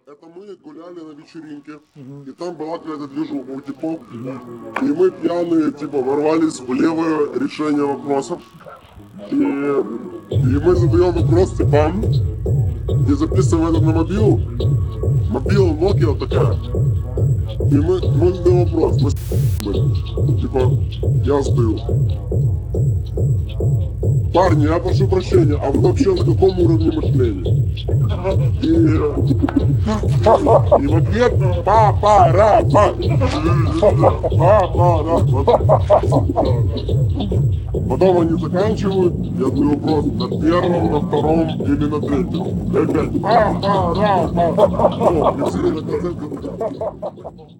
это мы гуляли на вечеринке, и там была какая-то движуха у типов, и мы пьяные, типа, ворвались в левое решение вопросов, и мы задаем вопрос типам, и записываем это на мобилу, мобила Nokia такая, и мы задаем вопрос, типа, я задаю. Парни, я прошу прощения, а вы вообще на каком уровне мышления? И в ответ папа. Потом они заканчивают, я задаю вопрос на первом, на втором или на третьем. И опять па. И все на конце